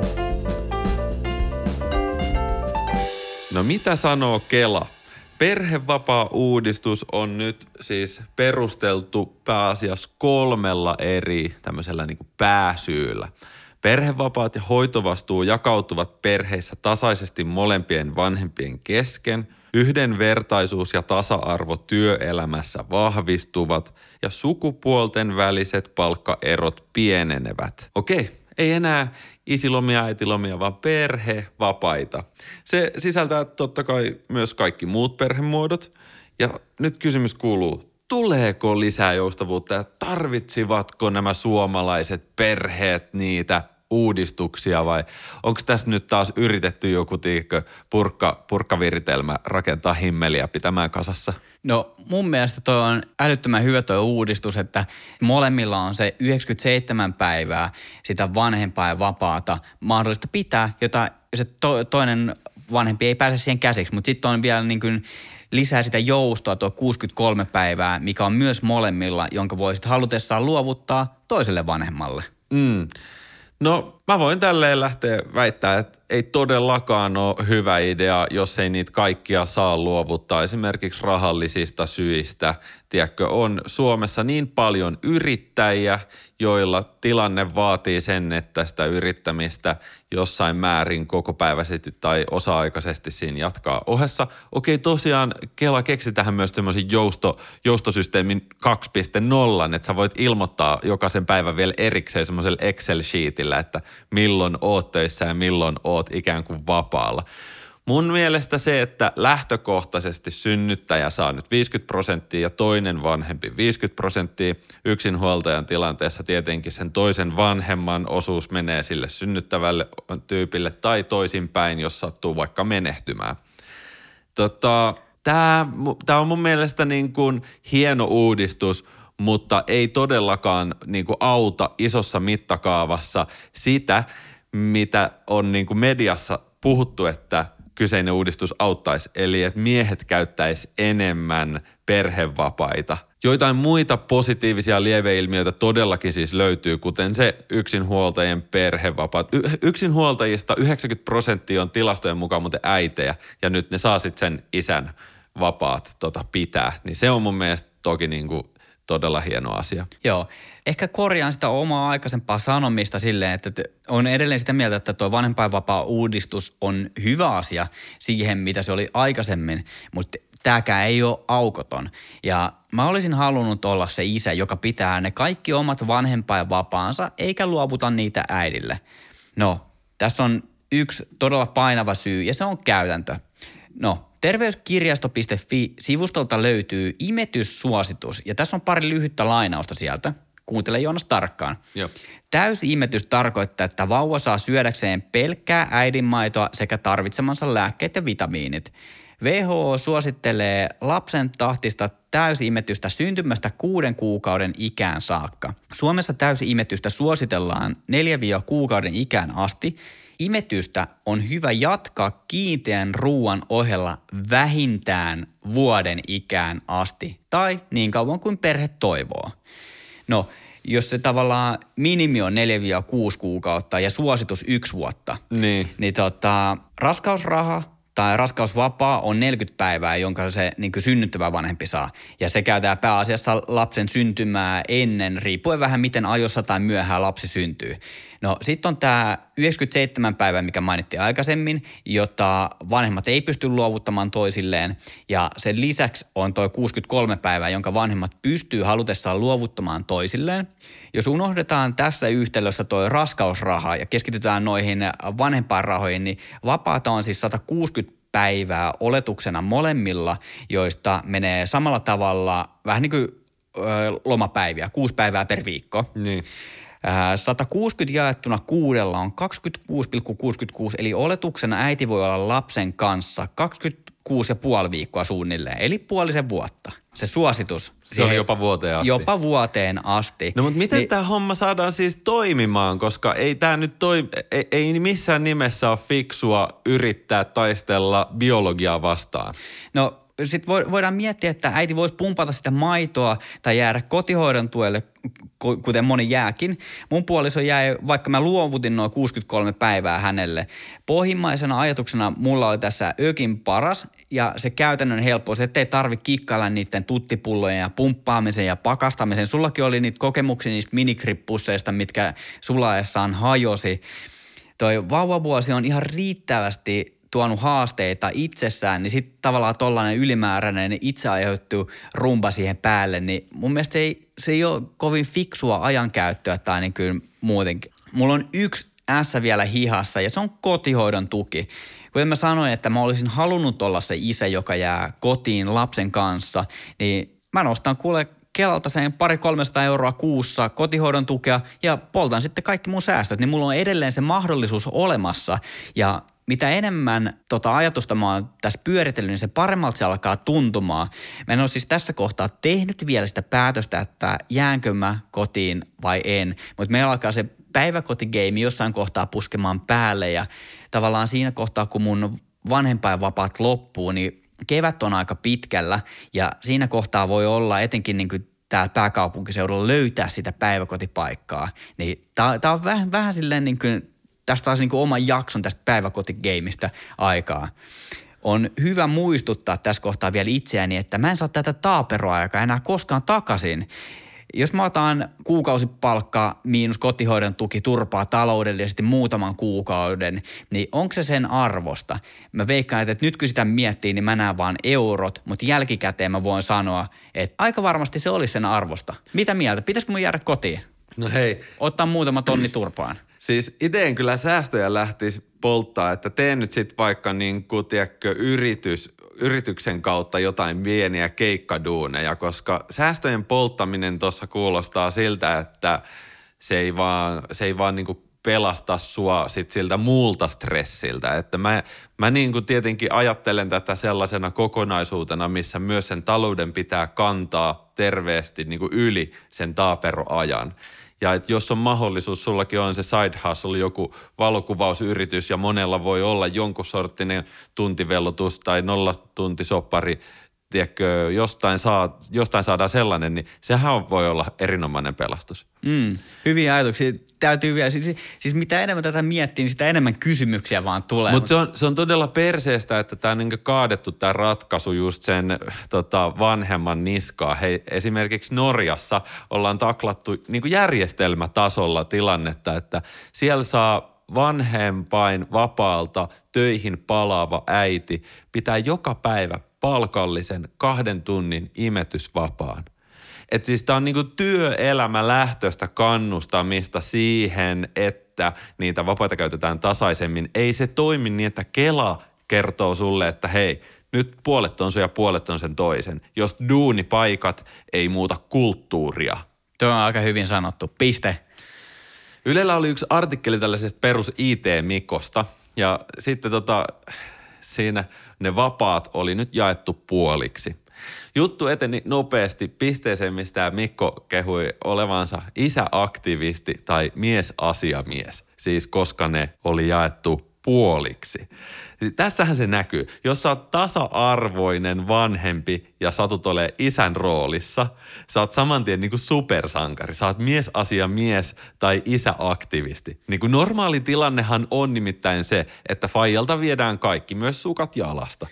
No mitä sanoo Kela? Perhevapaa-uudistus on nyt siis perusteltu pääasiassa kolmella eri tämmöisellä niin kuin pääsyyllä. Perhevapaat ja hoitovastuu jakautuvat perheissä tasaisesti molempien vanhempien kesken. Yhdenvertaisuus ja tasa-arvo työelämässä vahvistuvat ja sukupuolten väliset palkkaerot pienenevät. Okei, ei enää isilomia, äitilomia, vaan perhevapaita. Se sisältää totta kai myös kaikki muut perhemuodot. Ja nyt kysymys kuuluu, tuleeko lisää joustavuutta ja tarvitsivatko nämä suomalaiset perheet niitä uudistuksia vai onko tässä nyt taas yritetty joku tiikkö purkka, purkkaviritelmä rakentaa himmeliä pitämään kasassa? No mun mielestä toi on älyttömän hyvä toi uudistus, että molemmilla on se yhdeksänkymmentäseitsemän päivää sitä vanhempainvapaata mahdollista pitää, jota se to, toinen vanhempi ei pääse siihen käsiksi, mutta sitten on vielä niin kuin lisää sitä joustoa tuo kuusikymmentäkolme päivää, mikä on myös molemmilla, jonka voi sitten halutessaan luovuttaa toiselle vanhemmalle. Mm. No mä voin tälleen lähteä väittää, että ei todellakaan ole hyvä idea, jos ei niitä kaikkia saa luovuttaa esimerkiksi rahallisista syistä. Tiedätkö, on Suomessa niin paljon yrittäjiä, joilla tilanne vaatii sen, että sitä yrittämistä jossain määrin kokopäiväisesti tai osa-aikaisesti siinä jatkaa ohessa. Okei, tosiaan Kela keksi tähän myös semmoisen jousto, joustosysteemin kaksi piste nolla, että sä voit ilmoittaa jokaisen päivän vielä erikseen semmoisella Excel-sheetillä, että milloin oot töissä ja milloin oot ikään kuin vapaalla. Mun mielestä se, että lähtökohtaisesti synnyttäjä saa nyt viisikymmentä prosenttia ja toinen vanhempi viisikymmentä prosenttia, yksinhuoltajan tilanteessa tietenkin sen toisen vanhemman osuus menee sille synnyttävälle tyypille tai toisinpäin, jos sattuu vaikka menehtymään. Tota, tää, tää on mun mielestä niin kuin hieno uudistus, mutta ei todellakaan niin kuin auta isossa mittakaavassa sitä, mitä on niin kuin mediassa puhuttu, että kyseinen uudistus auttaisi. Eli että miehet käyttäisi enemmän perhevapaita. Joitain muita positiivisia lieveilmiöitä todellakin siis löytyy, kuten se yksinhuoltajien perhevapaat. Y- yksinhuoltajista yhdeksänkymmentä prosenttia on tilastojen mukaan muuten äitejä, ja nyt ne saa sitten sen isän vapaat tota, pitää. Niin se on mun mielestä toki niinku todella hieno asia. Joo. Ehkä korjaan sitä omaa aikaisempaa sanomista silleen, että on edelleen sitä mieltä, että tuo vanhempainvapaa-uudistus on hyvä asia siihen, mitä se oli aikaisemmin, mutta tämäkään ei ole aukoton. Ja mä olisin halunnut olla se isä, joka pitää ne kaikki omat vanhempainvapaansa eikä luovuta niitä äidille. No, tässä on yksi todella painava syy ja se on käytäntö. No, terveyskirjasto piste fi-sivustolta löytyy imetyssuositus ja tässä on pari lyhyttä lainausta sieltä. Kuuntele Joonas tarkkaan. Joo. Täysimetys tarkoittaa, että vauva saa syödäkseen pelkkää äidinmaitoa sekä tarvitsemansa lääkkeet ja vitamiinit. W H O suosittelee lapsen tahtista täysimetystä syntymästä kuuden kuukauden ikään saakka. Suomessa täysimetystä suositellaan neljä kuukauden ikään asti. Imetystä on hyvä jatkaa kiinteän ruoan ohella vähintään vuoden ikään asti tai niin kauan kuin perhe toivoo. No, jos se tavallaan minimi on neljä kuusi kuukautta ja suositus yksi vuotta, niin, niin tota, raskausraha tai raskausvapaa on neljäkymmentä päivää, jonka se niin kuin synnyttävä vanhempi saa. Ja se käytetään pääasiassa lapsen syntymää ennen, riippuen vähän miten ajoissa tai myöhään lapsi syntyy. No sitten on tämä yhdeksänkymmentäseitsemän päivää, mikä mainittiin aikaisemmin, jota vanhemmat ei pysty luovuttamaan toisilleen. Ja sen lisäksi on tuo kuusikymmentäkolme päivää, jonka vanhemmat pystyy halutessaan luovuttamaan toisilleen. Jos unohdetaan tässä yhtälössä tuo raskausraha ja keskitytään noihin vanhempainrahoihin, niin vapaata on siis sata kuusikymmentä päivää oletuksena molemmilla, joista menee samalla tavalla vähän niin kuin ö, lomapäiviä, kuusi päivää per viikko. niin. sata kuusikymmentä jaettuna kuudella on kaksikymmentäkuusi pilkku kuusikymmentäkuusi, eli oletuksena äiti voi olla lapsen kanssa kaksikymmentäkuusi ja puoli viikkoa suunnilleen, eli puolisen vuotta. Se suositus. Se on jopa vuoteen asti. Jopa vuoteen asti. No mutta miten niin, tämä homma saadaan siis toimimaan, koska ei tämä nyt toi, ei, ei missään nimessä ole fiksua yrittää taistella biologiaa vastaan. No sitten voidaan miettiä, että äiti voisi pumpata sitä maitoa tai jäädä kotihoidon tuelle, kuten moni jääkin. Mun puoliso jäi, vaikka mä luovutin noin kuusikymmentäkolme päivää hänelle. Pohjimmaisena ajatuksena mulla oli tässä ökin paras ja se käytännön helppous, ettei tarvi kikkailla niiden tuttipullojen ja pumppaamisen ja pakastamisen. Sullakin oli niitä kokemuksia niistä minikrippusseista, mitkä sulaessaan hajosi. Toi vauvavuosi on ihan riittävästi tuonut haasteita itsessään, niin sitten tavallaan tollainen ylimääräinen itse aiheutettu rumba siihen päälle, niin mun mielestä se ei, se ei ole kovin fiksua ajankäyttöä tai niin kuin muutenkin. Mulla on yksi ässä vielä hihassa ja se on kotihoidon tuki. Kuten mä sanoin, että mä olisin halunnut olla se isä, joka jää kotiin lapsen kanssa, niin mä nostan kuule Kelalta sen pari kolmesataa euroa kuussa kotihoidon tukea ja poltan sitten kaikki mun säästöt, niin mulla on edelleen se mahdollisuus olemassa ja mitä enemmän tota ajatusta mä oon tässä pyöritellyt, niin se paremmalta se alkaa tuntumaan. Mä en ole siis tässä kohtaa tehnyt vielä sitä päätöstä, että jäänkö mä kotiin vai en, mutta meillä alkaa se päiväkotigeimi jossain kohtaa puskemaan päälle ja tavallaan siinä kohtaa, kun mun vanhempainvapaat loppuu, niin kevät on aika pitkällä ja siinä kohtaa voi olla etenkin niin kuin täällä pääkaupunkiseudulla löytää sitä päiväkotipaikkaa. Niin tää, tää on vähän, vähän silleen niin kuin tästä taas niin kuin oman jakson tästä päiväkotigeimistä aikaa. On hyvä muistuttaa tässä kohtaa vielä itseäni, että mä en saa tätä taaperoaikaa enää koskaan takaisin. Jos mä otan kuukausipalkkaa miinus kotihoidon tuki turpaa taloudellisesti muutaman kuukauden, niin onko se sen arvosta? Mä veikkaan, että nyt kun sitä miettii, niin mä näen vaan eurot, mutta jälkikäteen mä voin sanoa, että aika varmasti se olisi sen arvosta. Mitä mieltä? Pitäisikö mun jäädä kotiin? No hei. Ottaa muutama tonni turpaan. Siis itse en kyllä säästöjä lähtisi polttaa, että teen nyt sitten vaikka niin kuin, tiedätkö, yritys, yrityksen kautta jotain pieniä keikkaduuneja, koska säästöjen polttaminen tuossa kuulostaa siltä, että se ei vaan, se ei vaan niin kuin pelasta sua sit siltä muulta stressiltä. Että mä, mä niin kuin tietenkin ajattelen tätä sellaisena kokonaisuutena, missä myös sen talouden pitää kantaa terveesti niin kuin yli sen taaperoajan. Ja että jos on mahdollisuus, sullakin on se side hustle, joku valokuvausyritys ja monella voi olla jonkun sorttinen tuntivellotus tai nollatuntisoppari, tiedätkö, jostain, saa, jostain saadaan sellainen, niin sehän voi olla erinomainen pelastus. Mm, hyviä ajatuksia. Täytyy vielä, siis, siis mitä enemmän tätä miettii, niin sitä enemmän kysymyksiä vaan tulee. Mutta se on, se on todella perseestä, että tämä on niin kaadettu tämä ratkaisu just sen tota, vanhemman niskaa. Hei, esimerkiksi Norjassa ollaan taklattu niin järjestelmätasolla tilannetta, että siellä saa vanhempain vapaalta töihin palaava äiti pitää joka päivä palkallisen kahden tunnin imetysvapaan. Että siis tämä on niinku työelämälähtöistä kannustamista siihen, että niitä vapaita käytetään tasaisemmin. Ei se toimi niin, että Kela kertoo sulle, että hei, nyt puolet on se ja puolet on sen toisen. Jos duunipaikat ei muuta kulttuuria. Tuo on aika hyvin sanottu. Piste. Ylellä oli yksi artikkeli tällaisesta perus I T-mikosta ja sitten tota, siinä ne vapaat oli nyt jaettu puoliksi. Juttu eteni nopeasti pisteeseen, mistä Mikko kehui olevansa isäaktivisti tai miesasiamies, siis koska ne oli jaettu puoliksi. Siis tässähän se näkyy. Jos sä oot tasa-arvoinen vanhempi ja satut olemaan isän roolissa, sä oot saman tien niin kuin supersankari. Sä oot miesasiamies tai isäaktivisti. Niin kuin normaali tilannehan on nimittäin se, että faijalta viedään kaikki, myös sukat jalasta.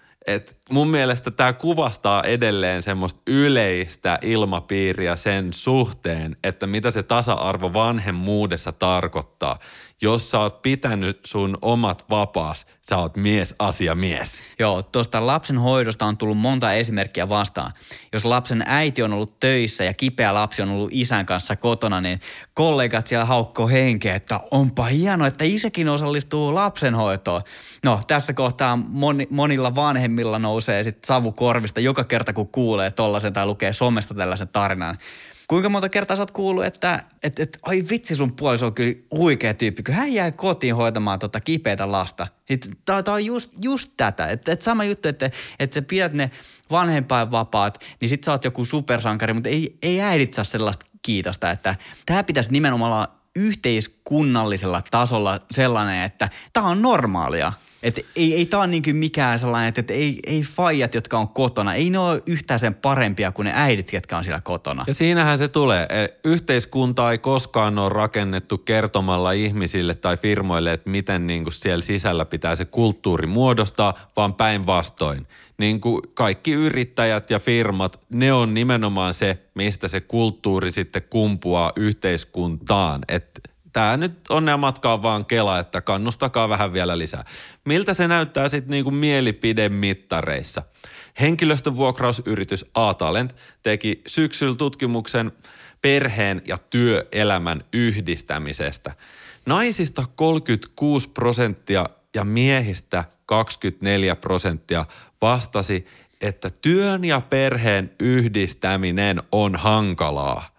Et mun mielestä tämä kuvastaa edelleen semmoista yleistä ilmapiiriä sen suhteen, että mitä se tasa-arvo vanhemmuudessa tarkoittaa. Jos sä oot pitänyt sun omat vapaas, sä oot miesasiamies. Joo, tuosta lapsen hoidosta on tullut monta esimerkkiä vastaan. Jos lapsen äiti on ollut töissä ja kipeä lapsi on ollut isän kanssa kotona, niin kollegat siellä haukkoo henkeä, että onpa hienoa, että isäkin osallistuu lapsenhoitoon. No, tässä kohtaa moni, monilla vanhemmilla nousee sitten savu korvista joka kerta, kun kuulee tollasen tai lukee somesta tällaisen tarinan. Kuinka monta kertaa sä oot kuullut, että et, et, ai vitsi sun puoliso on kyllä huikea tyyppi, kun hän jää kotiin hoitamaan tota kipeätä lasta. Tämä on just, just tätä, että et sama juttu, että et sä pidät ne vanhempainvapaat, niin sit sä oot joku supersankari, mutta ei, ei äidit saa sellaista kiitosta, että tää pitäisi nimenomaan olla yhteiskunnallisella tasolla sellainen, että tää on normaalia. Että ei, ei tää ole niin kuin mikään sellainen, että, että ei, ei faijat, jotka on kotona, ei ne ole yhtään sen parempia kuin ne äidit, jotka on siellä kotona. Ja siinähän se tulee. Yhteiskunta ei koskaan ole rakennettu kertomalla ihmisille tai firmoille, että miten niin kuin siellä sisällä pitää se kulttuuri muodostaa, vaan päinvastoin. Niin kuin kaikki yrittäjät ja firmat, ne on nimenomaan se, mistä se kulttuuri sitten kumpuaa yhteiskuntaan. Että tämä nyt onnea matkaa vaan Kela, että kannustakaa vähän vielä lisää. Miltä se näyttää sitten niinku mielipidemittareissa? Henkilöstövuokrausyritys A-Talent teki syksyllä tutkimuksen perheen ja työelämän yhdistämisestä. Naisista kolmekymmentäkuusi prosenttia ja miehistä kaksikymmentäneljä prosenttia vastasi, että työn ja perheen yhdistäminen on hankalaa.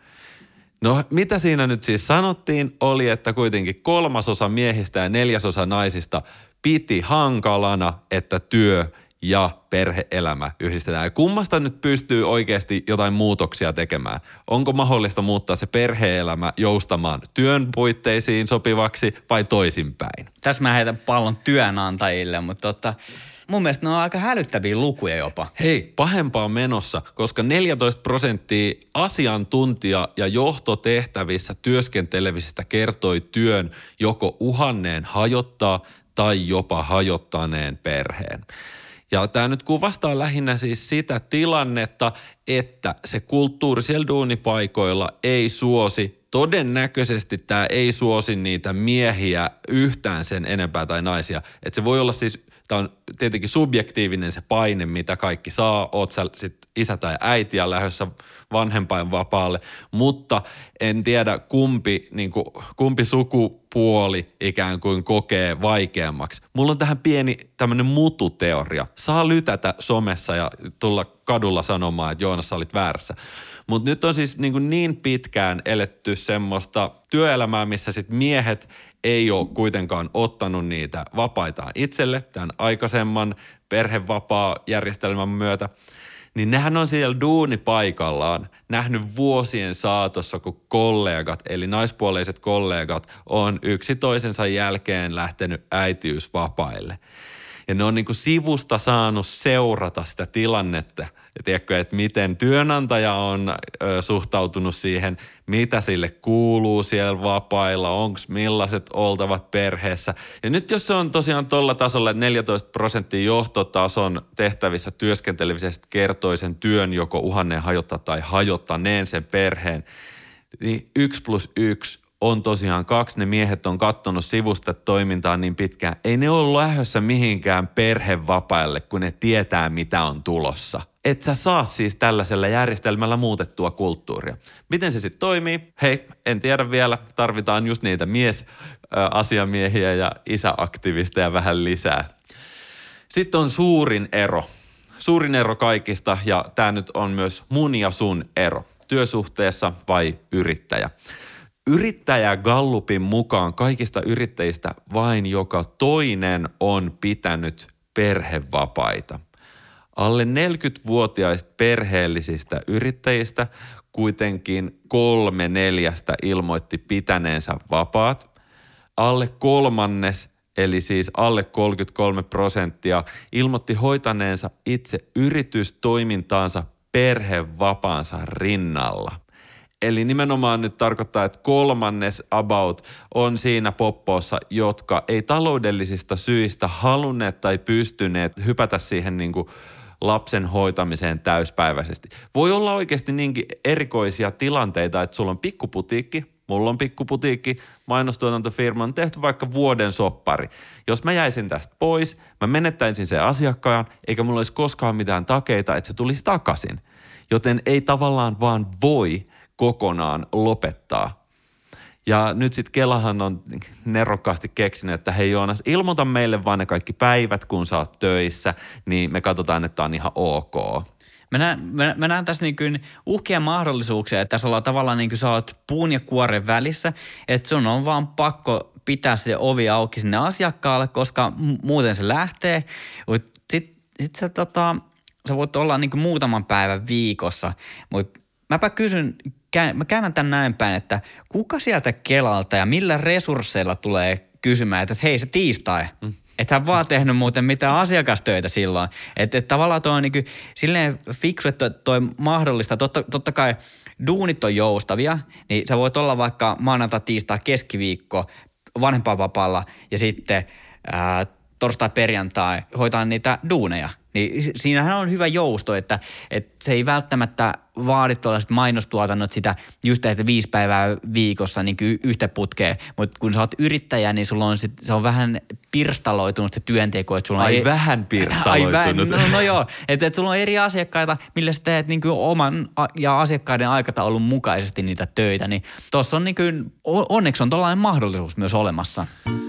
No mitä siinä nyt siis sanottiin oli, että kuitenkin kolmasosa miehistä ja neljäsosa naisista piti hankalana, että työ ja perhe-elämä yhdistetään. Ja kummasta nyt pystyy oikeasti jotain muutoksia tekemään? Onko mahdollista muuttaa se perhe-elämä joustamaan työn puitteisiin sopivaksi vai toisinpäin? Tässä mä heitän pallon työnantajille, mutta tota, mun mielestä ne on aika hälyttäviä lukuja jopa. Hei, pahempaa menossa, koska neljätoista prosenttia asiantuntija- ja johtotehtävissä työskentelevisistä kertoi työn joko uhanneen hajottaa tai jopa hajottaneen perheen. Ja tämä nyt kuvastaa lähinnä siis sitä tilannetta, että se kulttuuri siellä duunipaikoilla ei suosi, todennäköisesti tämä ei suosi niitä miehiä yhtään sen enempää tai naisia. Että se voi olla siis, tämä on tietenkin subjektiivinen se paine, mitä kaikki saa, oot sä sit isä tai äiti ja lähdössä vanhempainvapaalle, mutta en tiedä kumpi, niin kuin, kumpi sukupuoli ikään kuin kokee vaikeammaksi. Mulla on tähän pieni tämmöinen mututeoria. Saa lytätä somessa ja tulla kadulla sanomaan, että Joonas, sä olit väärässä. Mutta nyt on siis niin, niin pitkään eletty semmoista työelämää, missä sit miehet ei ole kuitenkaan ottanut niitä vapaitaan itselle tämän aikaisemman perhevapaa-järjestelmän myötä, niin nehän on siellä duunipaikallaan nähnyt vuosien saatossa, kun kollegat, eli naispuoleiset kollegat, on yksi toisensa jälkeen lähtenyt äitiysvapaille. Ja ne on niin kuin sivusta saanut seurata sitä tilannetta, ja tiedätkö, että miten työnantaja on ö, suhtautunut siihen, mitä sille kuuluu siellä vapailla, onko millaiset oltavat perheessä. Ja nyt jos se on tosiaan tuolla tasolla, että neljätoista prosenttia johtotason tehtävissä työskentelevisestä kertoi sen työn joko uhanneen hajottaa tai hajottaneen sen perheen, niin yksi plus yksi on tosiaan kaksi. Ne miehet on kattonut sivusta toimintaa niin pitkään. Ei ne ole lähdössä mihinkään perhevapaille, kun ne tietää, mitä on tulossa. Et sä saa siis tällaisella järjestelmällä muutettua kulttuuria. Miten se sitten toimii? Hei, en tiedä vielä. Tarvitaan just niitä miesasiamiehiä ja isäaktivisteja vähän lisää. Sitten on suurin ero. Suurin ero kaikista, ja tämä nyt on myös mun ja sun ero. Työsuhteessa vai yrittäjä? Yrittäjä Gallupin mukaan kaikista yrittäjistä vain joka toinen on pitänyt perhevapaita. Alle neljäkymmentävuotiaista perheellisistä yrittäjistä kuitenkin kolme neljästä ilmoitti pitäneensä vapaat. Alle kolmannes, eli siis alle kolmekymmentäkolme prosenttia, ilmoitti hoitaneensa itse yritystoimintaansa perhevapaansa rinnalla. Eli nimenomaan nyt tarkoittaa, että kolmannes about on siinä poppoossa, jotka ei taloudellisista syistä halunneet tai pystyneet hypätä siihen niin kuin lapsen hoitamiseen täyspäiväisesti. Voi olla oikeasti niinkin erikoisia tilanteita, että sulla on pikkuputiikki, mulla on pikkuputiikki, mainostuotantofirma on tehty vaikka vuoden soppari. Jos mä jäisin tästä pois, mä menettäisin sen asiakkaan, eikä mulla olisi koskaan mitään takeita, että se tulisi takaisin. Joten ei tavallaan vaan voi kokonaan lopettaa. Ja nyt sitten Kelahan on nerokkaasti keksinyt, että hei Joonas, ilmoita meille vaan ne kaikki päivät, kun sä oot töissä, niin me katsotaan, että on ihan ok. Mä näen, mä, mä näen tässä niin kuin uhkia mahdollisuuksia, että tässä ollaan tavallaan niin kuin sä oot puun ja kuoren välissä, että sun on vaan pakko pitää se ovi auki sinne asiakkaalle, koska muuten se lähtee. Sitten sit sä, tota, sä voit olla niin kuin muutaman päivän viikossa, mutta mäpä kysyn, mä käännän tämän näin päin, että kuka sieltä Kelalta ja millä resursseilla tulee kysymään, että hei se tiistai, mm. että hän vaan tehnyt muuten mitään asiakastöitä silloin. Että et tavallaan toi on niin kuin silleen fiksu, että toi mahdollista, totta, totta kai duunit on joustavia, niin sä voit olla vaikka maanantai, tiistai, keskiviikko vanhempainvapaalla ja sitten ää, torstai, perjantai hoitaa niitä duuneja. Niin siinähän on hyvä jousto, että, että se ei välttämättä vaadi tuollaiset mainostuotannot sitä just että viisi päivää viikossa niin kuin yhtä putkea. Mutta kun sä oot yrittäjä, niin sulla on sit, se on vähän pirstaloitunut se työnteko. Että sulla Ai on vähän pirstaloitunut. Ai vähän, no, no joo, että, että sulla on eri asiakkaita, millä sä teet niin kuin oman ja asiakkaiden aikataulun mukaisesti niitä töitä. Niin tuossa on niin kuin, onneksi on tollainen mahdollisuus myös olemassa.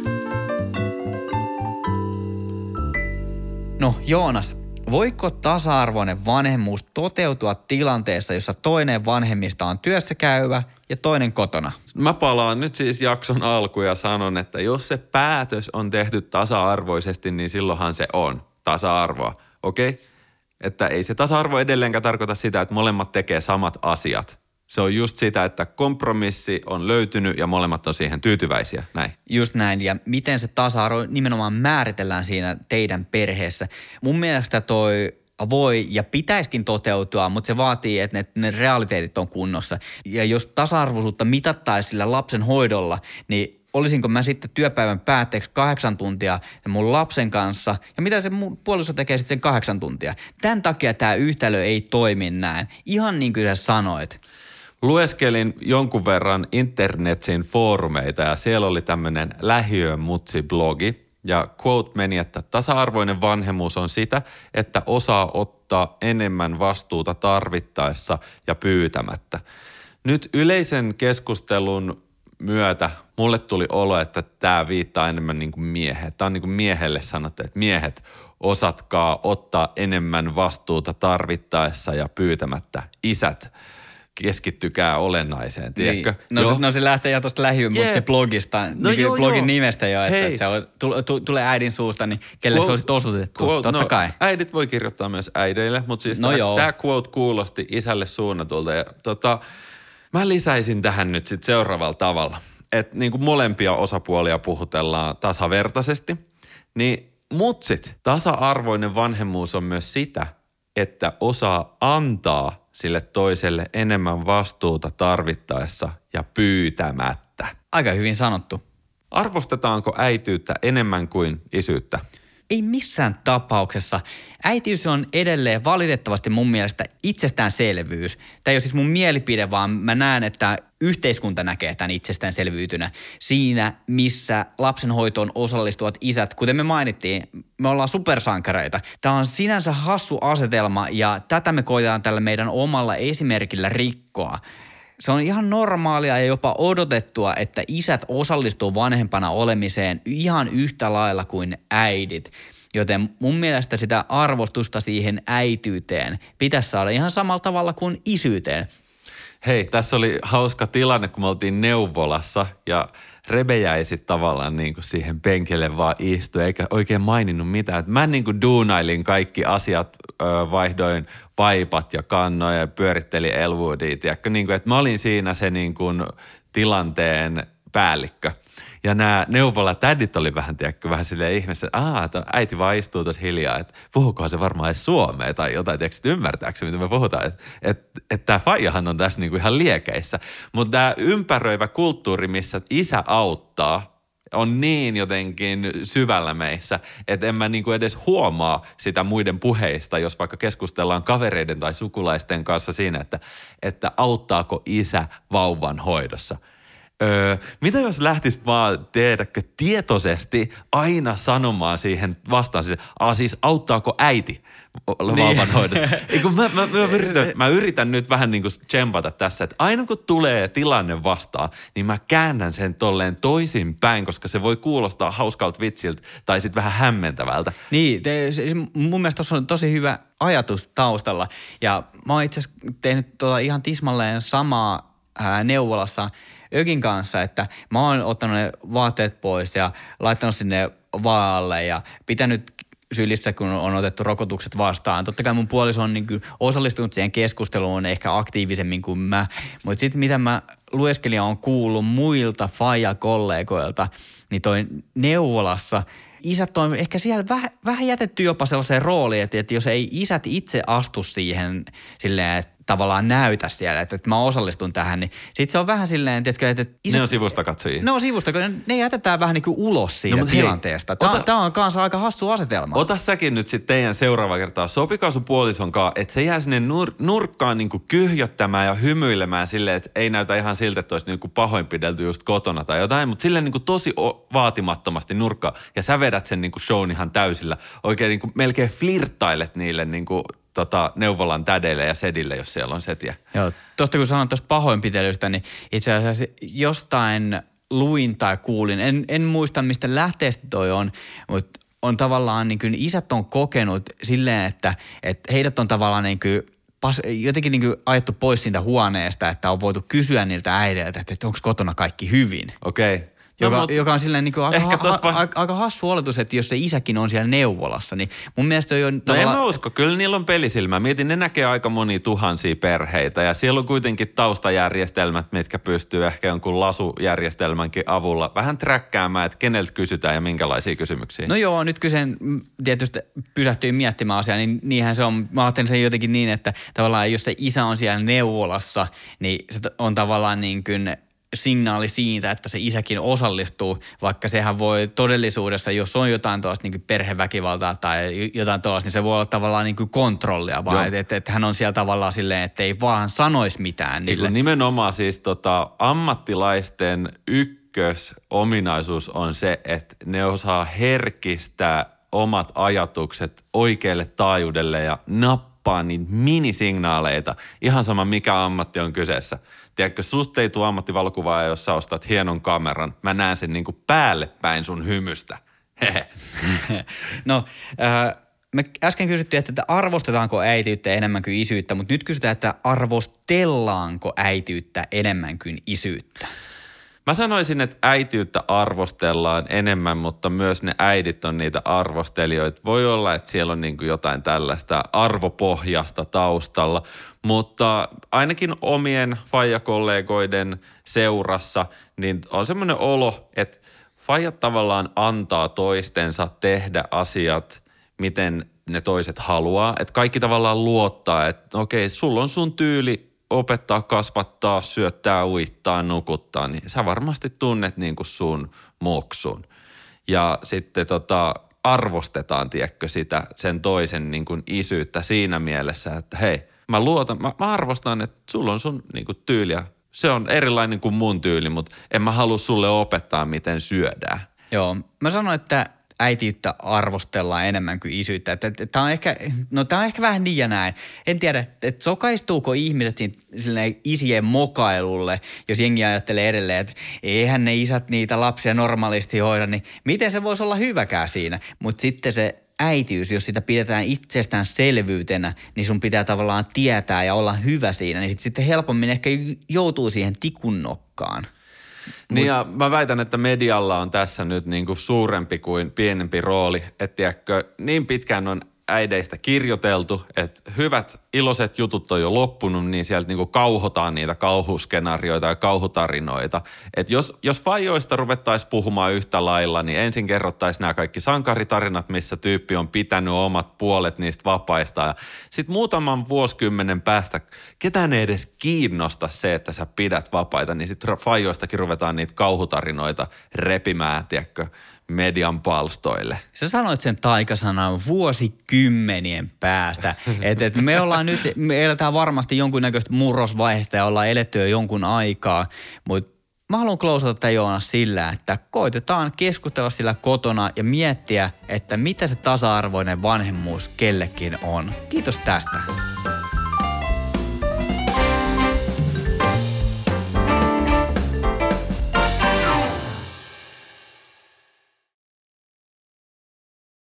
No Joonas, voiko tasa-arvoinen vanhemmuus toteutua tilanteessa, jossa toinen vanhemmista on työssä käyvä ja toinen kotona? Mä palaan nyt siis jakson alkuun ja sanon, että jos se päätös on tehty tasa-arvoisesti, niin silloinhan se on tasa-arvoa, okei? Okay? Että ei se tasa-arvo edelleenkään tarkoita sitä, että molemmat tekee samat asiat. Se on just sitä, että kompromissi on löytynyt ja molemmat on siihen tyytyväisiä, näin. Just näin, ja miten se tasa-arvo nimenomaan määritellään siinä teidän perheessä. Mun mielestä toi voi ja pitäisikin toteutua, mutta se vaatii, että ne, ne realiteetit on kunnossa. Ja jos tasa-arvoisuutta mitattaisiin sillä lapsen hoidolla, niin olisinko mä sitten työpäivän päätteeksi kahdeksan tuntia mun lapsen kanssa, ja mitä se mun puoliso tekee sitten sen kahdeksan tuntia. Tämän takia tämä yhtälö ei toimi näin, ihan niin kuin sä sanoit. Lueskelin jonkun verran internetin foorumeita ja siellä oli tämmöinen lähiömutsi-blogi ja quote meni, että tasa-arvoinen vanhemmuus on sitä, että osaa ottaa enemmän vastuuta tarvittaessa ja pyytämättä. Nyt yleisen keskustelun myötä mulle tuli olo, että tämä viittaa enemmän niin kuin miehet. Tämä on niin kuin miehelle sanottu, että miehet osatkaa ottaa enemmän vastuuta tarvittaessa ja pyytämättä. Isät, keskittykää olennaiseen, tiedätkö? Niin. No, se, no se lähtee ihan tuosta lähiön, yeah. mutta se blogista, no niin joo, blogin joo. nimestä jo, että, että se on, tu, tulee äidin suusta, niin kelle quote, se olisi osoitettu, quote, totta no, kai. Äidit voi kirjoittaa myös äideille, mutta siis no tämä quote kuulosti isälle suunnatulta. Ja, tota, mä lisäisin tähän nyt sitten seuraavalla tavalla, että niin kuin molempia osapuolia puhutellaan tasavertaisesti, niin mutsit, tasa-arvoinen vanhemmuus on myös sitä, että osaa antaa sille toiselle enemmän vastuuta tarvittaessa ja pyytämättä. Aika hyvin sanottu. Arvostetaanko äityyttä enemmän kuin isyyttä? Ei missään tapauksessa. Äitiys on edelleen valitettavasti mun mielestä itsestäänselvyys. Tämä ei ole siis mun mielipide, vaan mä näen, että yhteiskunta näkee tämän itsestäänselvyytynä siinä, missä lapsenhoitoon osallistuvat isät. Kuten me mainittiin, me ollaan supersankareita. Tämä on sinänsä hassu asetelma ja tätä me koitetaan tällä meidän omalla esimerkillä rikkoa. Se on ihan normaalia ja jopa odotettua, että isät osallistuu vanhempana olemiseen ihan yhtä lailla kuin äidit. Joten mun mielestä sitä arvostusta siihen äityyteen pitäisi saada ihan samalla tavalla kuin isyyteen. Hei, tässä oli hauska tilanne, kun me oltiin neuvolassa ja Rebe jäi sitten tavallaan niin kuin siihen penkille vaan istui, eikä oikein maininnut mitään. Mä niin kuin duunailin kaikki asiat, ö, vaihdoin vaipat ja kannoja ja pyörittelin Elwoodia, tiedätkö, niin kuin, että mä olin siinä se niin kuin tilanteen päällikkö. Ja nämä neuvola-tädit oli vähän, tiedätkö, vähän silleen ihmeessä, että aah, äiti vaan istuu tuossa hiljaa, että puhukohan se varmaan edes suomea tai jotain, tiedätkö, ymmärtääkö mitä me puhutaan. Että et, et tämä faijahan on tässä niinku ihan liekeissä. Mutta tämä ympäröivä kulttuuri, missä isä auttaa, on niin jotenkin syvällä meissä, että en mä niinku edes huomaa sitä muiden puheista, jos vaikka keskustellaan kavereiden tai sukulaisten kanssa siinä, että, että auttaako isä vauvan hoidossa. Öö, mitä jos lähtisi vaan, tiedäkö, tietoisesti aina sanomaan siihen vastaan, siis, ah, siis auttaako äiti vauvanhoidossa? Niin. Mä, mä, mä, yritän, mä yritän nyt vähän niin kuin tsempata tässä, että aina kun tulee tilanne vastaan, niin mä käännän sen tolleen toisin päin, koska se voi kuulostaa hauskalta vitsiltä tai sitten vähän hämmentävältä. Niin, te, mun mielestä tuossa on tosi hyvä ajatus taustalla ja mä oon itse asiassa tehnyt tuota ihan tismalleen samaa ää, neuvolassa Ökin kanssa, että mä oon ottanut ne vaatteet pois ja laittanut sinne vaalle ja pitänyt sylissä, kun on otettu rokotukset vastaan. Totta kai mun puoliso on niin kuin osallistunut siihen keskusteluun ehkä aktiivisemmin kuin mä, mutta sitten mitä mä lueskelin ja on kuullut muilta faija-kollegoilta, niin toi neuvolassa isät on ehkä siellä vähän, vähän jätetty jopa sellaiseen rooliin, että, että jos ei isät itse astu siihen silleen, että tavallaan näytä siellä, että, että mä osallistun tähän, niin sit se on vähän silleen, tiedätkö, että isät, ne on sivusta katsojia. Ne on sivusta, kun ne jätetään vähän niin kuin ulos siitä no, tilanteesta. Hei, Tämä, tämä on kanssa aika hassu asetelma. Ota säkin nyt sitten teidän seuraava kertaa. Sopikaa sun puolisonkaan, että se jää sinne nur, nurkkaan niin kuin kyhjöttämään ja hymyilemään silleen, että ei näytä ihan siltä, että olisi niin kuin pahoinpidelty just kotona tai jotain, mutta silleen niin kuin tosi vaatimattomasti nurkkaan. Ja sä vedät sen niin kuin shown ihan täysillä. Oikein niin kuin melkein flirttailet niille niin kuin Tota, neuvolan tädeille ja sedille, jos siellä on setiä. Joo, tuosta kun sanoit tuosta pahoinpitelystä, niin itse asiassa jostain luin tai kuulin, en, en muista mistä lähteestä toi on, mutta on tavallaan niin kuin isät on kokenut silleen, että, että heidät on tavallaan niin kuin pas, jotenkin niin kuin ajettu pois siitä huoneesta, että on voitu kysyä niiltä äideiltä, että onko kotona kaikki hyvin. Okei. Okay. Joka, no, joka on silleen niin kuin aika, ha, tospa... ha, aika hassu oletus, että jos se isäkin on siellä neuvolassa, niin mun mielestä on... No tavallaan... en mä usko, kyllä niillä on pelisilmä. Mietin, ne näkee aika monia tuhansia perheitä ja siellä on kuitenkin taustajärjestelmät, mitkä pystyy ehkä jonkun lasujärjestelmänkin avulla vähän träkkäämään, että keneltä kysytään ja minkälaisia kysymyksiä. No joo, nyt kysyn tietysti pysähtyin miettimään asiaa, niin niinhän se on. Mä ajattelen sen jotenkin niin, että tavallaan jos se isä on siellä neuvolassa, niin se on tavallaan niin kuin signaali siitä, että se isäkin osallistuu, vaikka sehän voi todellisuudessa, jos on jotain tuosta niin kuin perheväkivaltaa tai jotain tuosta, niin se voi olla tavallaan niin kuin kontrollia, vaan että et, et hän on siellä tavallaan silleen, että ei vaan sanoisi mitään niille. Nimenomaan siis tota, ammattilaisten ykkösominaisuus on se, että ne osaa herkistää omat ajatukset oikealle taajuudelle ja nappaa niitä minisignaaleita, ihan sama mikä ammatti on kyseessä. Tiedätkö, susta ei tule ammattivalokuvaa, jos sä ostat hienon kameran. Mä näen sen niin kuin päälle päin sun hymystä. No, äh, me äsken kysyttiin, että arvostetaanko äitiyttä enemmän kuin isyyttä, mutta nyt kysytään, että arvostellaanko äitiyttä enemmän kuin isyyttä? Mä sanoisin, että äitiyttä arvostellaan enemmän, mutta myös ne äidit on niitä arvostelijoita. Voi olla, että siellä on niin kuin jotain tällaista arvopohjasta taustalla, mutta ainakin omien faijakollegoiden seurassa niin on semmoinen olo, että faijat tavallaan antaa toistensa tehdä asiat, miten ne toiset haluaa. Että kaikki tavallaan luottaa, että okei, sulla on sun tyyli opettaa, kasvattaa, syöttää, uittaa, nukuttaa, niin sä varmasti tunnet niin kuin sun moksun. Ja sitten tota, arvostetaan, tiedätkö, sitä sen toisen niin kuin isyyttä siinä mielessä, että hei, mä luotan, mä, mä arvostan, että sulla on sun niin kuin tyyliä. Se on erilainen kuin mun tyyli, mutta en mä halua sulle opettaa, miten syödään. Joo, mä sanon, että äitiyttä arvostellaan enemmän kuin isyyttä. Tämä on ehkä, no tää on ehkä vähän niin ja näin. En tiedä, että sokaistuuko ihmiset sinne isien mokailulle, jos jengi ajattelee edelleen, että eihän ne isät niitä lapsia normaalisti hoida, niin miten se voisi olla hyväkään siinä? Mutta sitten se äitiys, jos sitä pidetään itsestäänselvyytenä, niin sun pitää tavallaan tietää ja olla hyvä siinä, niin sit sitten helpommin ehkä joutuu siihen tikunnokkaan. Niin ja mä väitän, että medialla on tässä nyt niin kuin suurempi kuin pienempi rooli, että tiedätkö, niin pitkään on äideistä kirjoiteltu, että hyvät iloiset jutut on jo loppunut, niin sieltä niin kuin kauhotaan niitä kauhuskenaarioita ja kauhutarinoita. Että jos, jos faijoista ruvettaisiin puhumaan yhtä lailla, niin ensin kerrottaisiin nämä kaikki sankaritarinat, missä tyyppi on pitänyt omat puolet niistä vapaista. Ja sitten muutaman vuosikymmenen päästä ketään ei edes kiinnosta se, että sä pidät vapaita, niin sitten faijoistakin ruvetaan niitä kauhutarinoita repimään, tiedätkö, median palstoille. Sä sanoit sen taikasanan vuosikymmenien päästä, että et me ollaan nyt, me eletään varmasti jonkunnäköistä murrosvaihetta ja ollaan eletty jo jonkun aikaa, mutta mä haluan klousata tätä Joonas sillä, että koitetaan keskustella sillä kotona ja miettiä, että mitä se tasa-arvoinen vanhemmuus kellekin on. Kiitos tästä.